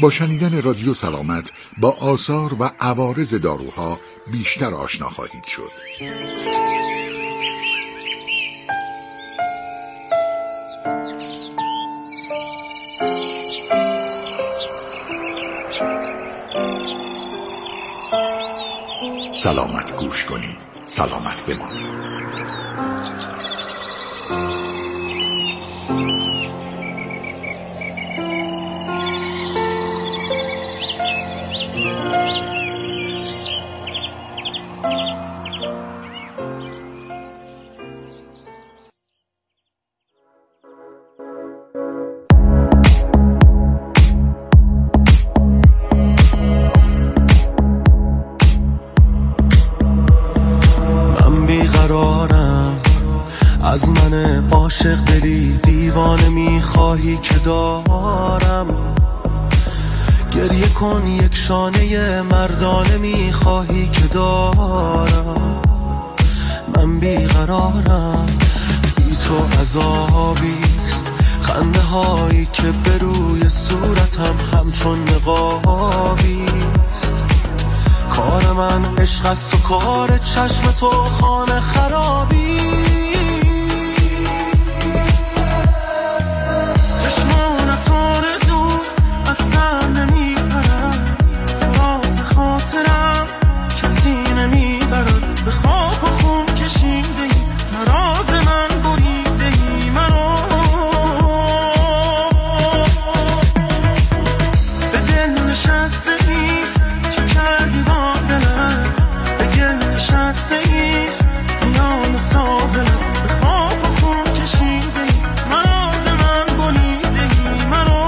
با شنیدن رادیو سلامت با آثار و عوارض داروها بیشتر آشنا خواهید شد. سلامت گوش کنید، سلامت بمانید. از من عاشق دلی دیوانه میخواهی که دارم، گریه کن یک شانه مردانه میخواهی که دارم. من بیقرارم، بی تو عذابیست، خنده هایی که به روی صورتم همچون نقابیست. کار من عشق است و کار چشم تو خانه خرابی. چشمانت آرزوست از سر نمیپرد، تو راز خاطرم کسی نمیبرد. به خاک و خون کشیده ای نراز من، بریده ای منو. به دل نشسته ای چه کردی با دلم، به گل نشسته ای میان ساحلم. به خاک و خون کشیده ای نراز من، بریده ای منو.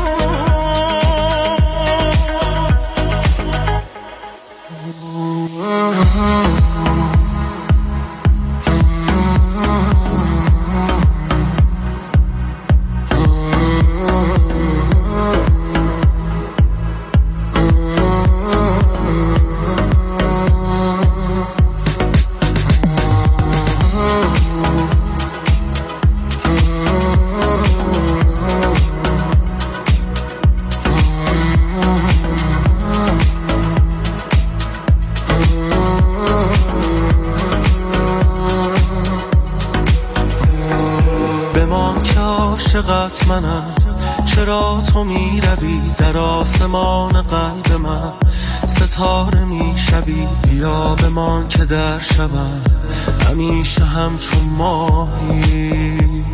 عاشقت منم، چرا تو میروی در آسمان قلب من، ستاره میشوی. بیا بمان که در شبم همیشه همچون ماهی.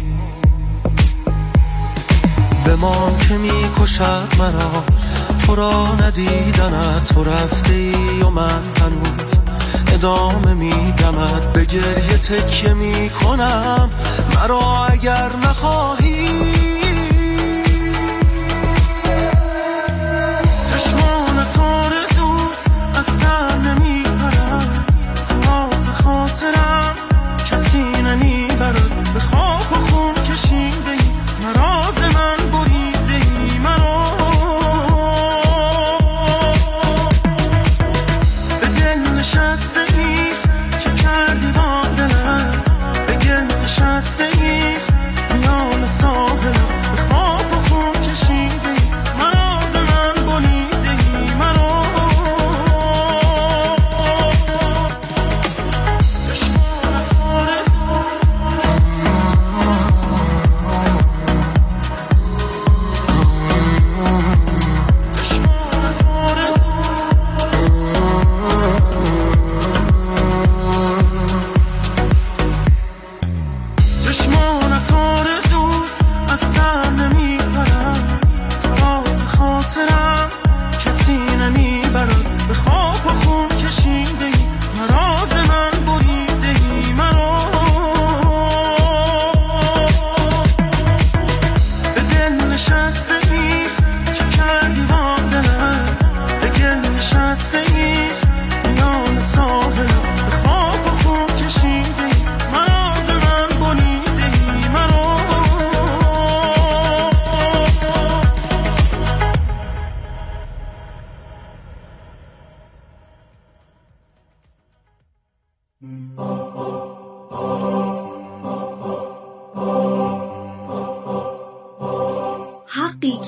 بمان که میکشد مرا تو را ندیدنت، تو رفته ای و من هنوز ادامه میدمد. به گریه تکیه میکنم مرا اگر نخواهی. چشمانت آرزوست از سر نمیپرد، تو راز خاطرم کسی نمیبرد. به خاک و خون کشیده ای نراز من، بریده ای منو. به دل نشسته ای چه کردی با دلم، به گل نشسته ای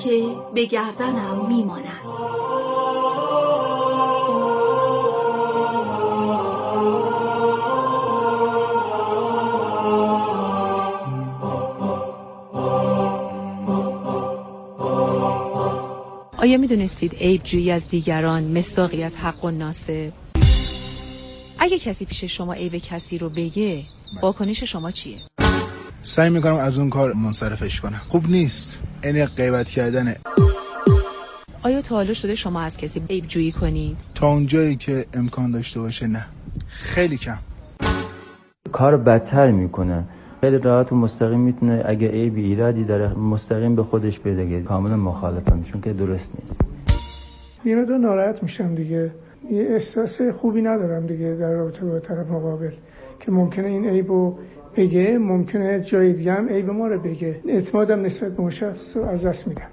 که به گردنم میماند. آیا میدونستید عیب جویی از دیگران مصداقی از حق الناسه؟ اگه کسی پیش شما عیب کسی رو بگه، واکنش شما چیه؟ سعی میکنم از اون کار منصرفش کنم. خوب نیست، یعنی غیبت کردنه. آیا تا حالا شده شما از کسی عیب جویی کنید؟ تا اونجایی که امکان داشته باشه نه، خیلی کم. کار بدتر میکنه. خیلی راحت و مستقیم میتونه اگه عیبی ایرادی داره مستقیم به خودش بگه. کاملا مخالفم، چون که درست نیست. یه مقدار ناراحت میشم دیگه، یه احساس خوبی ندارم دیگه در رابطه با طرف مقابل که ممکنه این عیبو بگه، ممکنه جای دیگه هم عیب ما رو بگه. اعتمادم نسبت به اون شخص از دست میدم.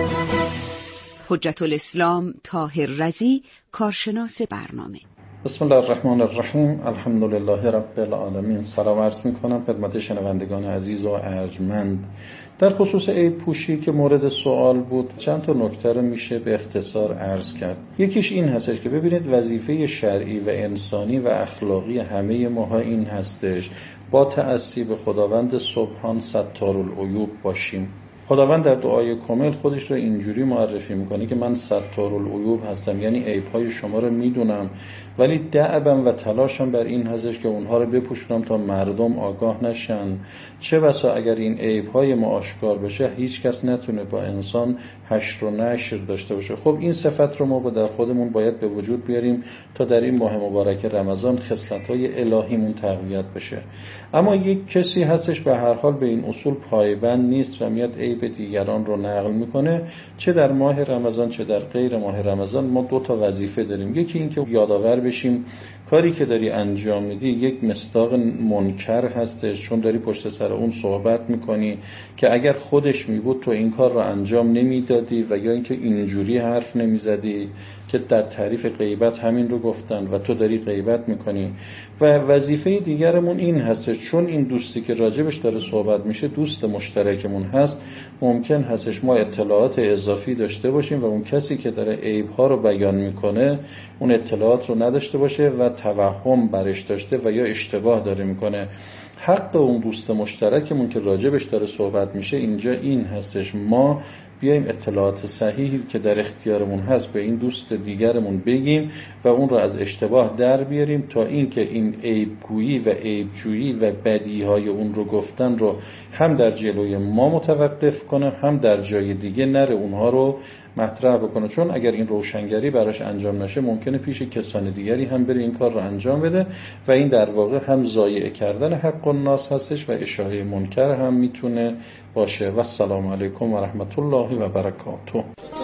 حجت الاسلام طاهر رضی، کارشناس برنامه. بسم الله الرحمن الرحیم. الحمدلله رب العالمین. سلام عرض میکنم خدمت شنوندگان عزیز و ارجمند. در خصوص عیب پوشی که مورد سوال بود، چند تا نکته رو میشه به اختصار عرض کرد. یکیش این هستش که ببینید وظیفه شرعی و انسانی و اخلاقی همه ماها این هستش با تأسی به خداوند سبحان ستارالعیوب باشیم. خداوند در دعای کامل خودش رو اینجوری معرفی میکنه که من ستارالعیوب هستم، یعنی عیب‌های شما رو میدونم، ولی دعبم و تلاشم بر این هستش که اونها رو بپوشونم تا مردم آگاه نشن. چه بسا اگر این عیب‌های ما آشکار بشه هیچ کس نتونه با انسان حشر و نشر داشته باشه. خب این صفت رو ما در خودمون باید به وجود بیاریم تا در این ماه مبارک رمضان خصلت‌های الهیمون تقویت بشه. اما یک کسی هستش به هر حال به این اصول پایبند نیست و میاد عیب دیگران رو نقل میکنه. چه در ماه رمضان چه در غیر ماه رمضان ما دو تا وظیفه داریم. یکی این که یادآور بشیم کاری که داری انجام میدی یک مصداق منکر هستش، چون داری پشت سر اون صحبت میکنی که اگر خودش میبود تو این کار رو انجام نمیدادی، و یا اینکه اینجوری حرف نمیزدی که در تعریف غیبت همین رو گفتن و تو داری غیبت میکنی. و وظیفه دیگرمون این هستش، چون این دوستی که راجبش داره صحبت میشه دوست مشترکمون هست، ممکن هستش ما اطلاعات اضافی داشته باشیم و اون کسی که داره عیب‌ها رو بیان میکنه اون اطلاعات رو نداشته باشه و توهم برش داشته و یا اشتباه داره میکنه. حق اون دوست مشترکمون که راجبش داره صحبت میشه اینجا این هستش ما بیایم اطلاعات صحیحی که در اختیارمون هست به این دوست دیگرمون بگیم و اون رو از اشتباه در بیاریم تا اینکه این عیبگویی و عیبجویی و بدیهای اون رو گفتن رو هم در جلوی ما متوقف کنه، هم در جای دیگه نره اونها رو مطرح بکنه. چون اگر این روشنگری براش انجام نشه ممکنه پیش کسان دیگری هم بره این کار رو انجام بده و این در واقع هم ضایع کردن حق الناس هستش و اشاعه منکر هم میتونه باشه. و السلام علیکم و رحمت الله و برکاته.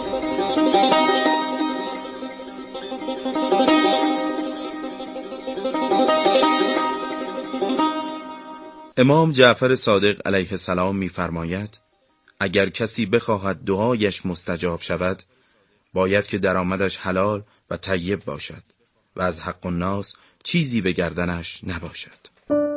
امام جعفر صادق علیه السلام می‌فرماید اگر کسی بخواهد دعایش مستجاب شود باید که درآمدش حلال و طیب باشد و از حق الناس چیزی به گردنش نباشد.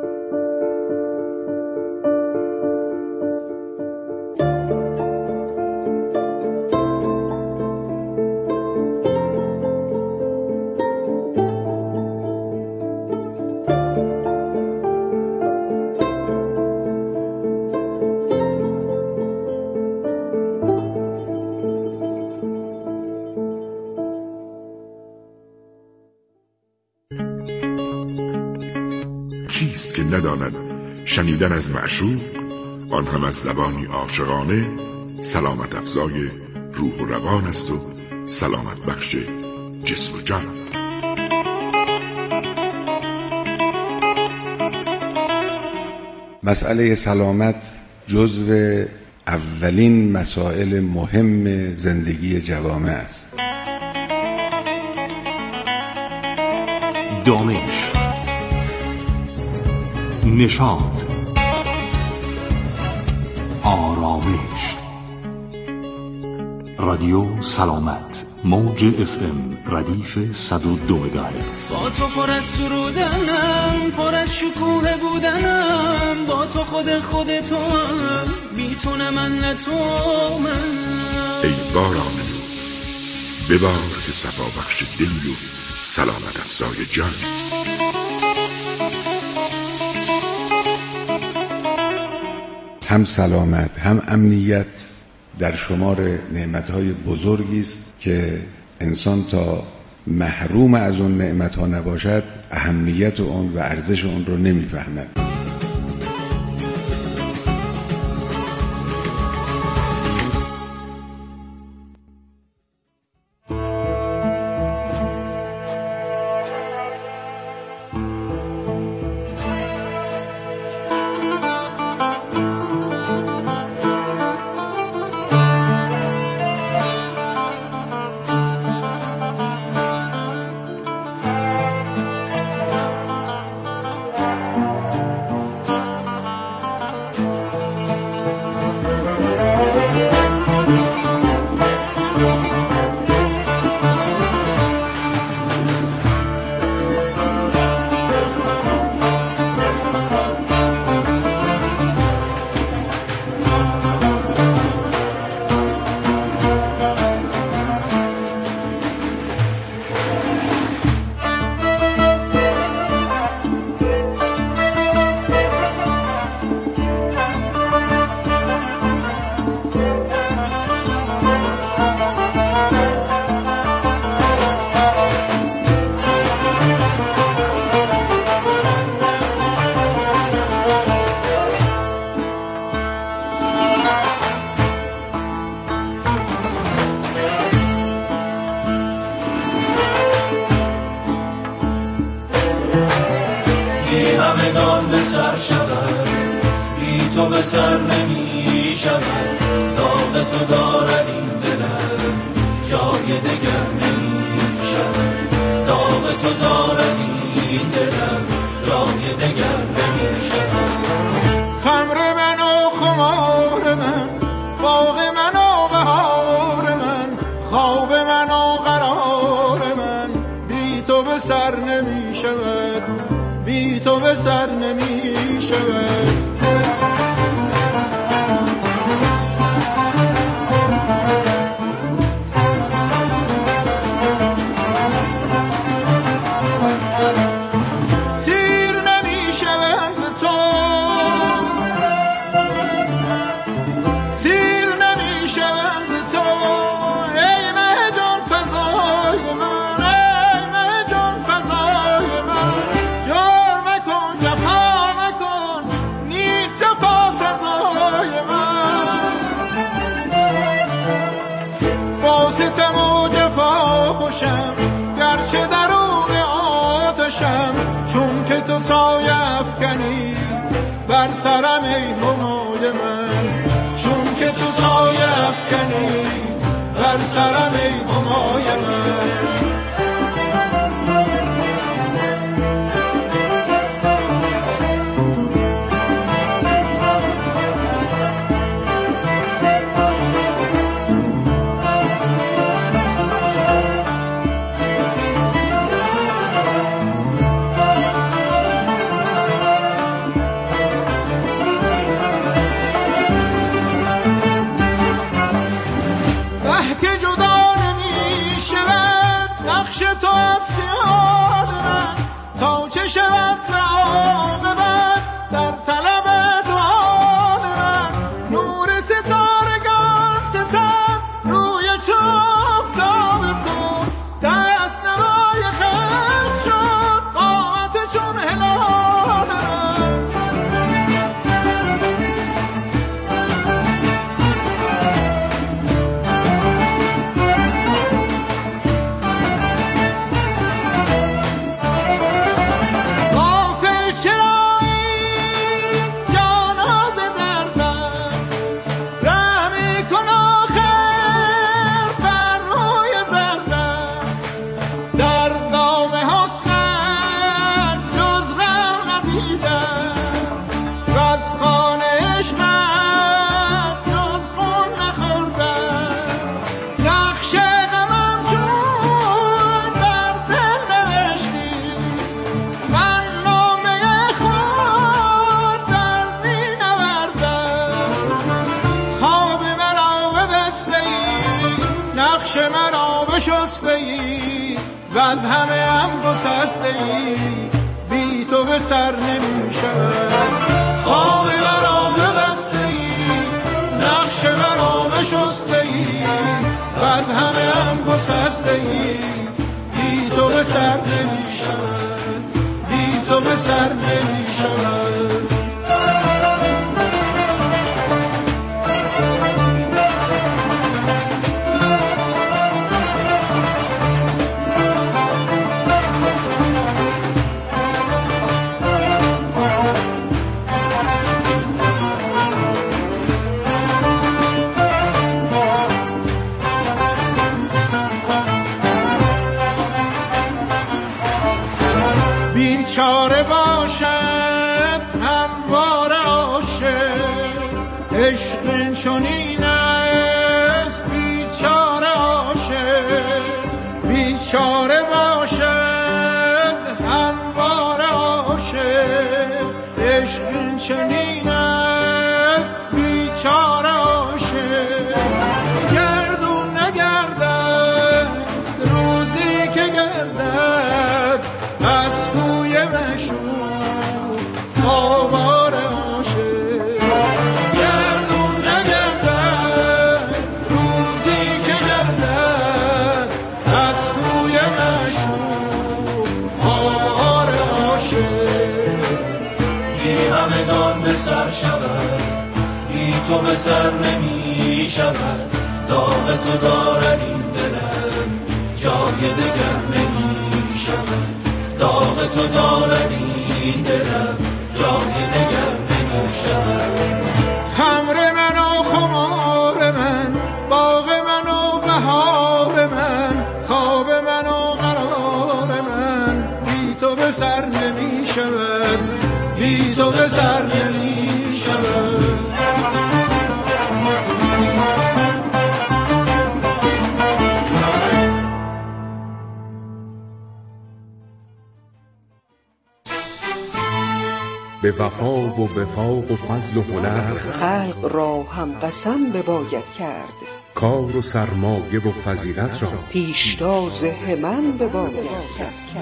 کیست که نداند شنیدن از معشوق، آن هم از زبانی عاشقانه، سلامت افزای روح و روان است و سلامت بخش جسم و جان. مسئله سلامت جزو اولین مسائل مهم زندگی جوامع است. دانش، نشاط، آرامش. رادیو سلامت، موج FM ردیف 102 مگاهرتز. با تو پر از سرودنم، پر از شکوه بودنم، با تو خودتو هم، بی تو نه من نه تو من. ای باران نور، ببار که صفا بخش دلی و سلامت افزای جان. هم سلامت هم امنیت در شمار نعمتهای بزرگی است که انسان تا محروم از اون نعمتها نباشد اهمیت اون و ارزش اون رو نمیفهمد. تو به سر نمی شود، داغ تو دارد این دلم جای دگر نمی شود، داغ تو دارد این دلم جای دگر نمی شود. خمر من و خمار من، باغ من و بهار من، خواب من و قرار من، بی تو به سر نمی شود، بی تو به سر نمی شود. گرچه درون آتشم، چون که تو سایه افکنی بر سرم ای همای من، چون که تو سایه افکنی بر سرم ای همای من. که جدا نمی شود رسته‌ای و از همه هم گسسته‌ای، بی تو به سر نمی شود. خواب مرا ببسته‌ای، نقش مرا بشسته‌ای و از همه هم گسسته‌ای، بی تو به سر نمی شود، بی تو به سر نمی شود. بیچاره باشد هموار عاشق، عشق چنین است بیچاره عاشق. بیچاره باشد هموار عاشق، عشق چنین است بیچاره عاشق. گردون نگردد روزی که گردد از کوی مشوق آوار عاشق. گردون نگردد روزی که گردد از کوی مشوق آوار عاشق. بی همگان به سر شود، بی تو به سر نمی شود. داغ تو دارد این دلم، جای دگر نمی شود. داغ تو دارد این دلم، جای دگر نمی شود. خمر من و خمار من، باغ من و بهار من، خواب من و قرار من، بی تو به سر نمی شود، بی تو به سر نمی شود. به وفا و وفاق و فضل و هنر، خلق را هم قسم بباید کرد. کار و سرمایه و فضیلت را پیشتاز همم بباید کرد.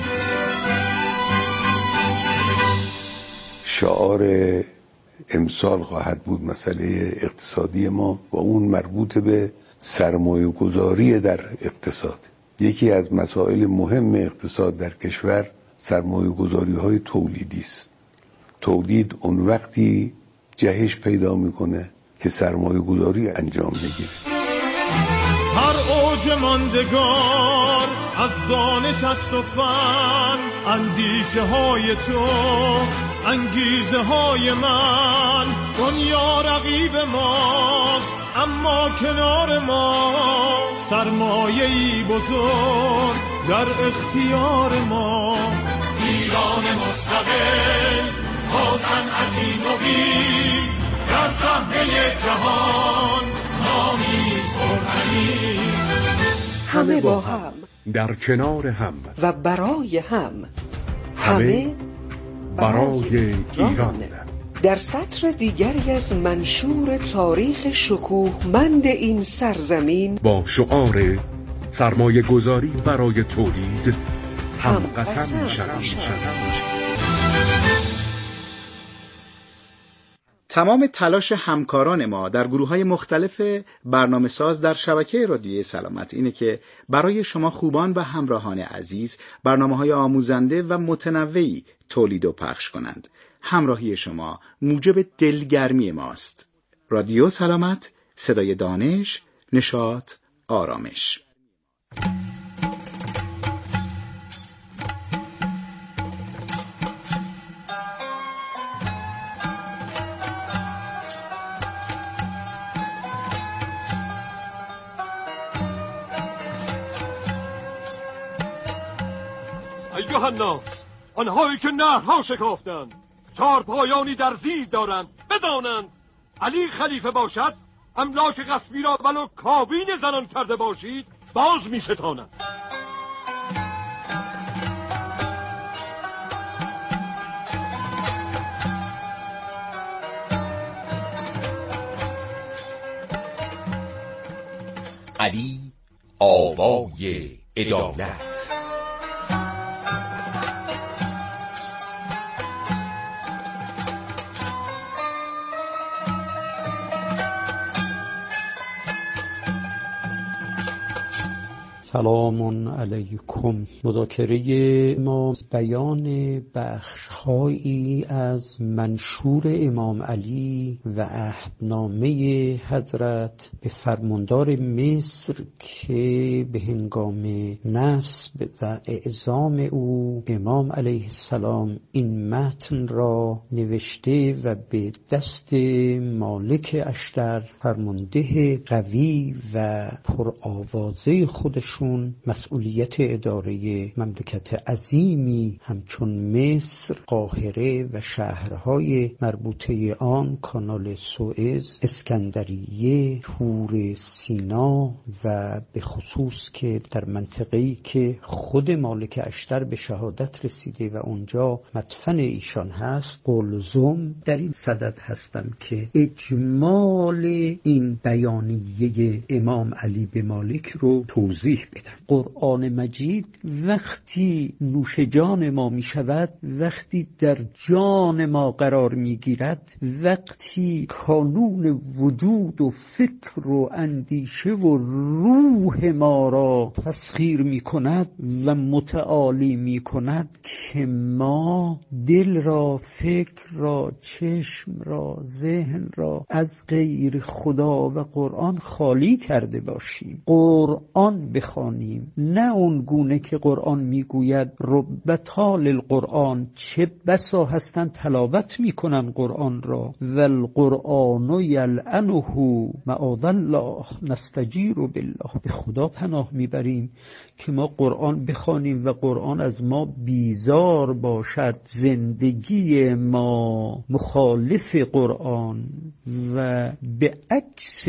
شعار امسال خواهد بود مسئله اقتصادی ما و اون مربوط به سرمایه گذاری در اقتصاد. یکی از مسائل مهم اقتصاد در کشور سرمایه گذاری های تولیدی است. تولید اون وقتی جهش پیدا میکنه که سرمایه گذاری انجام بگیره. هر اوج ماندگار از دانش است و فن، اندیشه های تو انگیزه های من. دنیا رقیب ماست اما کنار ما، سرمایه‌ای بزرگ در اختیار ما. ایران مستقل با صنعتی نوین، در صحنه جهان نامیز بردنی. همه با هم، در کنار هم و برای هم، همه برای ایران. در سطر دیگری از منشور تاریخ شکوهمند این سرزمین، با شعار سرمایه گذاری برای تولید هم قسم شود. تمام تلاش همکاران ما در گروه‌های مختلف برنامه‌ساز در شبکه رادیوی سلامت اینه که برای شما خوبان و همراهان عزیز برنامه‌های آموزنده و متنوعی تولید و پخش کنند. همراهی شما موجب دلگرمی ماست. رادیو سلامت، صدای دانش، نشاط، آرامش. ایها الناس، آنهایی که نهرها شکافتند، چهار پایانی در زیر دارند، بدانند علی خلیفه باشد، املاک غصبی را ولو کابین زنان کرده باشید باز می ستانند. علی آوای عدالت. سلام علیکم. مذاکره ما بیان بخش‌هایی از منشور امام علی و عهدنامه حضرت به فرماندار مصر که به هنگام نصب و اعزام او امام علیه السلام این متن را نوشته و به دست مالک اشتر فرمانده قوی و پرآوازه خودشون مسئولیت اداره مملکت عظیمی همچون مصر، قاهره و شهرهای مربوطه آن، کانال سوئز، اسکندریه، تور سینا و به خصوص که در منطقه‌ای که خود مالک اشتر به شهادت رسیده و اونجا مدفن ایشان هست، قلزم، در این صدد هستم که اجمال این بیانیه امام علی به مالک رو توضیح بدم. قرآن مجید وقتی نوش جان ما می شود، وقتی در جان ما قرار می گیرد، وقتی کانون وجود و فکر و اندیشه و روح ما را تسخیر می کند و متعالی می کند که ما دل را، فکر را، چشم را، ذهن را از غیر خدا و قرآن خالی کرده باشیم. قرآن بخوانیم، نه اون گونه که قرآن میگوید رب طال القرآن، چه بسا هستند تلاوت میکنن قرآن را، و القرآن یلعنه معاذ الله نستجیر بالله، به خدا پناه میبریم که ما قرآن بخوانیم و قرآن از ما بیزار باشد، زندگی ما مخالف قرآن و به عکس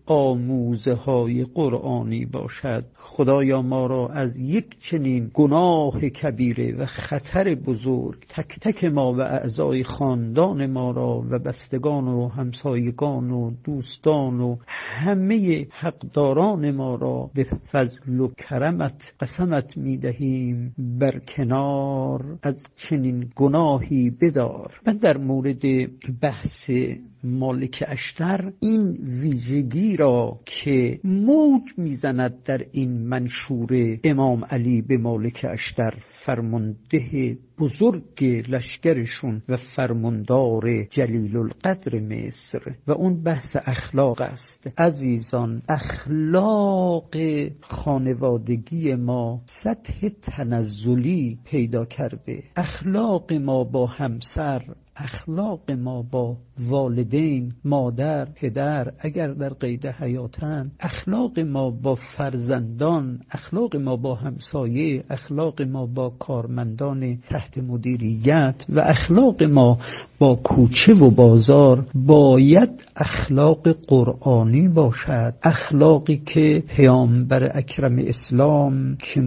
آموزه های قرآنی باشد. خدایا ما را از یک چنین گناه کبیره و خطر بزرگ تک تک ما و اعضای خاندان ما را و بستگان و همسایگان و دوستان و همه حقداران ما را به فضل و کرمت قسمت میدهیم برکنار از چنین گناهی بدار. و در مورد بحث مالک اشتر این ویژگی را که موج میزند در این منشور امام علی به مالک اشتر، فرمانده بزرگ لشکرشون و فرماندار جلیل القدر مصر، و اون بحث اخلاق است. عزیزان، اخلاق خانوادگی ما سطح تنزلی پیدا کرده. اخلاق ما با همسر، اخلاق ما با والدین، مادر، پدر اگر در قید حیاتن، اخلاق ما با فرزندان، اخلاق ما با همسایه، اخلاق ما با کارمندان تحت مدیریت و اخلاق ما با کوچه و بازار باید اخلاق قرآنی باشد. اخلاقی که پیامبر اکرم اسلام که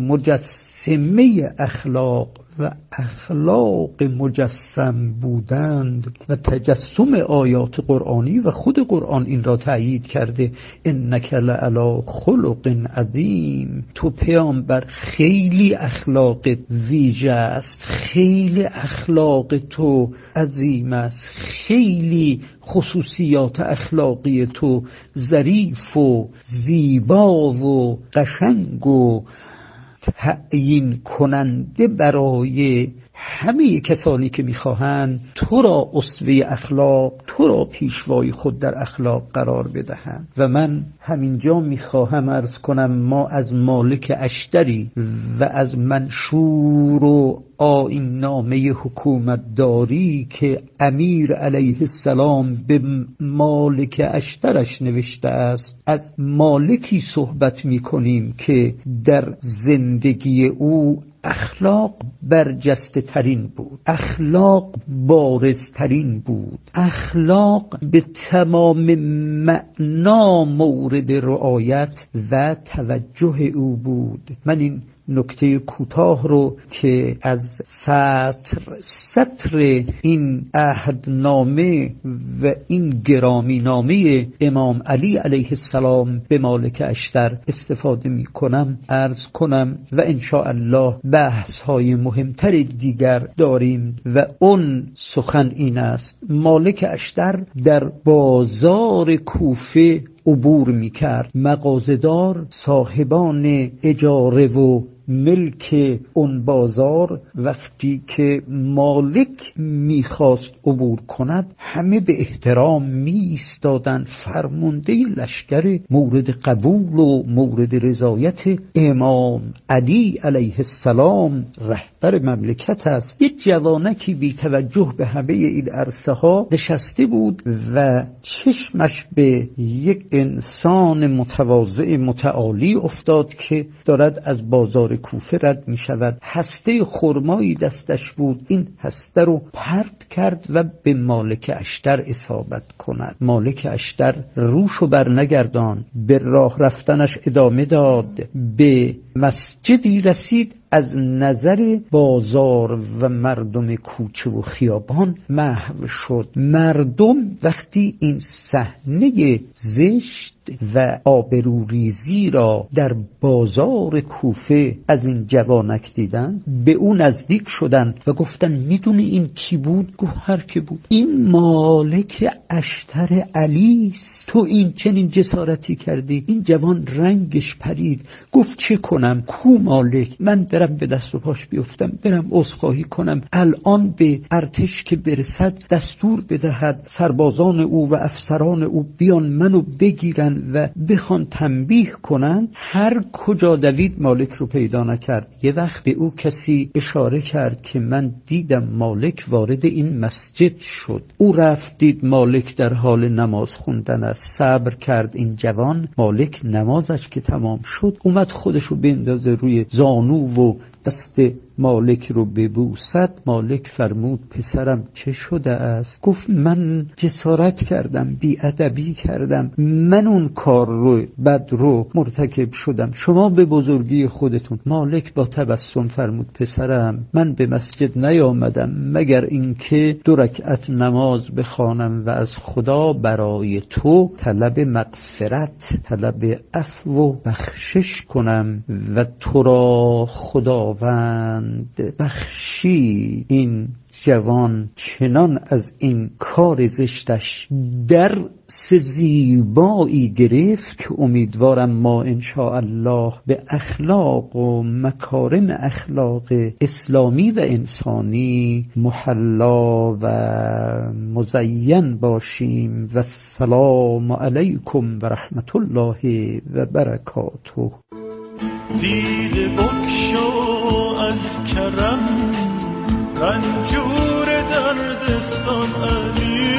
مجسمه اخلاق و اخلاق مجسم بودند و تجسم آیات قرآنی و خود قرآن این را تأیید کرده، انک لعلی خلق عظیم. تو پیامبر خیلی اخلاقت ویژه است، خیلی اخلاق تو عظیم است، خیلی خصوصیات اخلاقی تو ظریف و زیبا و قشنگ و تعیین کننده برای همه کسانی که میخواهند تو را اسوه اخلاق، تو را پیشوای خود در اخلاق قرار بدهند. و من همینجا میخواهم عرض کنم ما از مالک اشتری و از منشور و آیین نامه حکومت داری که امیر علیه السلام به مالک اشترش نوشته است، از مالکی صحبت میکنیم که در زندگی او اخلاق برجسته ترین بود، اخلاق بارز ترین بود، اخلاق به تمام معنا مورد رعایت و توجه او بود. من این نکته کوتاه رو که از سطر این عهدنامه و این گرامی نامه امام علی علیه السلام به مالک اشتر استفاده می کنم عرض کنم و انشاءالله بحث های مهمتر دیگر داریم و اون سخن این است: مالک اشتر در بازار کوفه عبور می کرد. مغازه‌دار، صاحبان اجاره و ملک اون بازار وقتی که مالک میخواست عبور کند همه به احترام میایستادند. فرمانده لشکر مورد قبول و مورد رضایت امام علی علیه السلام رهبر مملکت است. یک جوانکی بی توجه به همه این عرصه ها نشسته بود و چشمش به یک انسان متواضع متعالی افتاد که دارد از بازار کوفه رد می شود. هسته خرمایی دستش بود. این هسته رو پرت کرد و به مالک اشتر اصابت کند. مالک اشتر روشو بر نگردان، به راه رفتنش ادامه داد. به مسجدی رسید، از نظر بازار و مردم کوچه و خیابان محو شد. مردم وقتی این صحنه زشت و آبروریزی را در بازار کوفه از این جوانک دیدن، به اون نزدیک شدن و گفتن میدونی این کی بود؟ گفت هر کی بود، این مالک اشتر علی است. تو این چنین جسارتی کردی؟ این جوان رنگش پرید، گفت چه کنم؟ کو مالک؟ من برم به دست و پاش بیفتم، برم عذرخواهی کنم، الان به ارتش که برسد دستور بدهد سربازان او و افسران او بیان منو بگیرن و بخوان تنبیه کنن. هر کجا دوید مالک رو پیدا نکرد. یه وقت به او کسی اشاره کرد که من دیدم مالک وارد این مسجد شد. او رفت دید مالک در حال نماز خوندن است. صبر کرد این جوان. مالک نمازش که تمام شد اومد خودشو بندازه روی زانو و دست مالک رو ببوسد. مالک فرمود پسرم چه شده است؟ گفت من جسارت کردم، بی‌ادبی کردم، من اون کار رو بد رو مرتکب شدم، شما به بزرگی خودتون. مالک با تبسم فرمود پسرم من به مسجد نیامدم مگر اینکه 2 رکعت نماز بخوانم و از خدا برای تو طلب مغفرت، طلب عفو و بخشش کنم و تو را خداوند بخشی. این جوان چنان از این کار زشتش درس زیبایی گرفت که امیدوارم ما انشاءالله به اخلاق و مکارم اخلاق اسلامی و انسانی محلا و مزین باشیم. و السلام علیکم و رحمت الله و برکاته. دیده بکشو از کرم رنجور دردستان علی،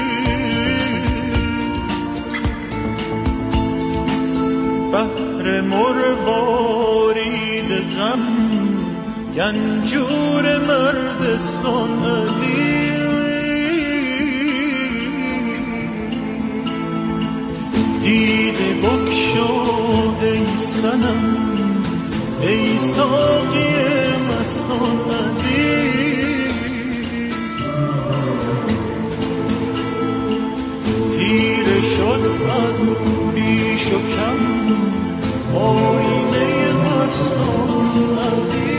بحر مروارید غم گنجور مردستان علی. دیده بکشو ای صنم، ای ساقی مستان علی، تیره شد از بیش و کم آینه مستان علی.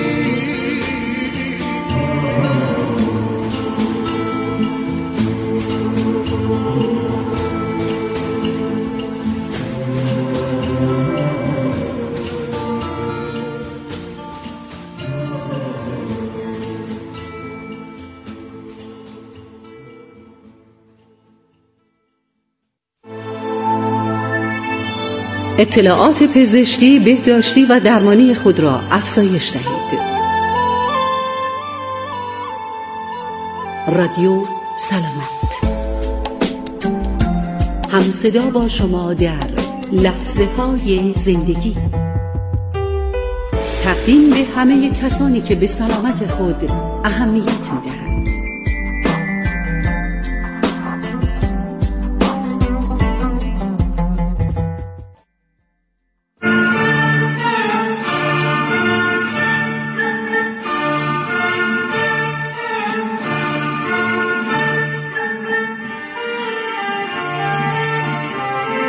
اطلاعات پزشکی، بهداشتی و درمانی خود را افزایش دهید. رادیو سلامت، همصدا با شما در لحظه های زندگی. تقدیم به همه کسانی که به سلامت خود اهمیت می‌دهند.